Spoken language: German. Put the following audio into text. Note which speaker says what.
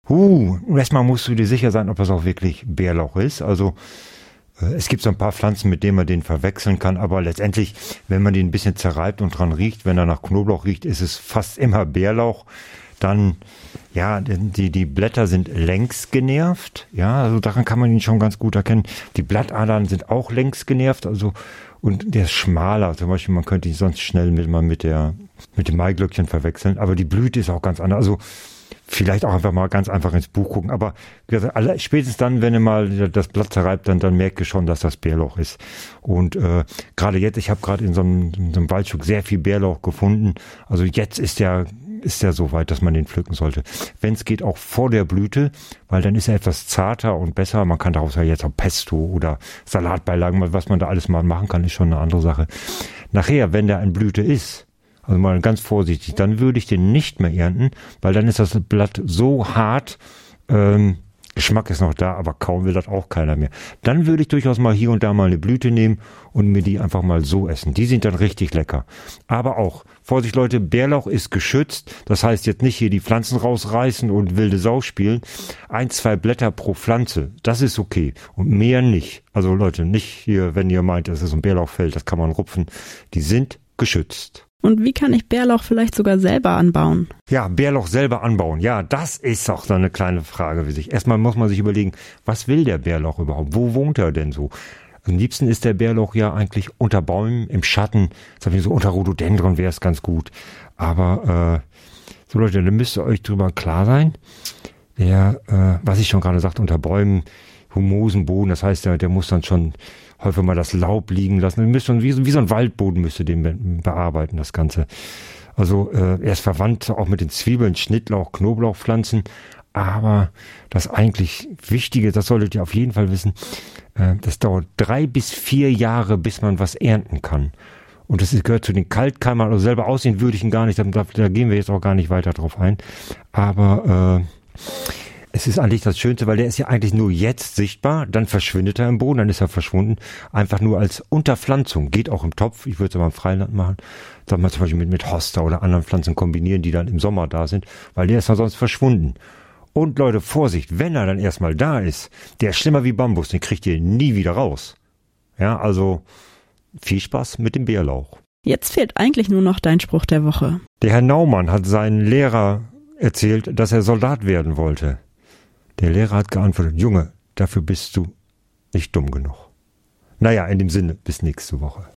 Speaker 1: Erstmal musst du dir sicher sein, ob das auch wirklich Bärlauch ist. Also es gibt so ein paar Pflanzen, mit denen man den verwechseln kann, aber letztendlich, wenn man den ein bisschen zerreibt und dran riecht, wenn er nach Knoblauch riecht, ist es fast immer Bärlauch. Dann, ja, die Blätter sind längs genervt, ja, also daran kann man ihn schon ganz gut erkennen. Die Blattadern sind auch längs genervt, also, und der ist schmaler, zum Beispiel, man könnte ihn sonst schnell mit dem Maiglöckchen verwechseln, aber die Blüte ist auch ganz anders, also, vielleicht auch einfach mal ganz einfach ins Buch gucken. Aber wie gesagt, spätestens dann, wenn ihr mal das Blatt zerreibt, dann merkt ihr schon, dass das Bärlauch ist. Und gerade jetzt, ich habe gerade in so einem Waldstück sehr viel Bärlauch gefunden. Also jetzt ist der so weit, dass man den pflücken sollte. Wenn es geht, auch vor der Blüte, weil dann ist er etwas zarter und besser. Man kann daraus ja jetzt auch Pesto oder Salatbeilagen, was man da alles mal machen kann, ist schon eine andere Sache. Nachher, wenn der in Blüte ist, also mal ganz vorsichtig, dann würde ich den nicht mehr ernten, weil dann ist das Blatt so hart, Geschmack ist noch da, aber kaum will das auch keiner mehr. Dann würde ich durchaus mal hier und da mal eine Blüte nehmen und mir die einfach mal so essen. Die sind dann richtig lecker. Aber auch, Vorsicht Leute, Bärlauch ist geschützt, das heißt jetzt nicht hier die Pflanzen rausreißen und wilde Sau spielen. 1, 2 Blätter pro Pflanze, das ist okay und mehr nicht. Also Leute, nicht hier, wenn ihr meint, es ist ein Bärlauchfeld, das kann man rupfen. Die sind geschützt.
Speaker 2: Und wie kann ich Bärlauch vielleicht sogar selber anbauen?
Speaker 1: Ja, Bärlauch selber anbauen. Ja, das ist auch so eine kleine Frage für sich. Erstmal muss man sich überlegen, was will der Bärlauch überhaupt? Wo wohnt er denn so? Am liebsten ist der Bärlauch ja eigentlich unter Bäumen, im Schatten. So unter Rhododendron wäre es ganz gut. Aber so Leute, da müsst ihr euch drüber klar sein. Was ich schon gerade sagte, unter Bäumen, humosen Boden, das heißt, der muss dann schon häufig mal das Laub liegen lassen. Ihr müsst schon wie so ein Waldboden müsst ihr den bearbeiten, das Ganze. Also er ist verwandt auch mit den Zwiebeln, Schnittlauch, Knoblauchpflanzen. Aber das eigentlich Wichtige, das solltet ihr auf jeden Fall wissen, das dauert 3 bis 4 Jahre, bis man was ernten kann. Und das gehört zu den Kaltkeimern, also selber aussehen würde ich ihn gar nicht, da gehen wir jetzt auch gar nicht weiter drauf ein. Aber es ist eigentlich das Schönste, weil der ist ja eigentlich nur jetzt sichtbar, dann verschwindet er im Boden, dann ist er verschwunden. Einfach nur als Unterpflanzung, geht auch im Topf, ich würde es aber im Freiland machen. Sagen wir zum Beispiel mit Hosta oder anderen Pflanzen kombinieren, die dann im Sommer da sind, weil der ist ja sonst verschwunden. Und Leute, Vorsicht, wenn er dann erstmal da ist, der ist schlimmer wie Bambus, den kriegt ihr nie wieder raus. Ja, also viel Spaß mit dem Bärlauch.
Speaker 2: Jetzt fehlt eigentlich nur noch dein Spruch der Woche.
Speaker 1: Der Herr Naumann hat seinen Lehrer erzählt, dass er Soldat werden wollte. Der Lehrer hat geantwortet, Junge, dafür bist du nicht dumm genug. Naja, in dem Sinne, bis nächste Woche.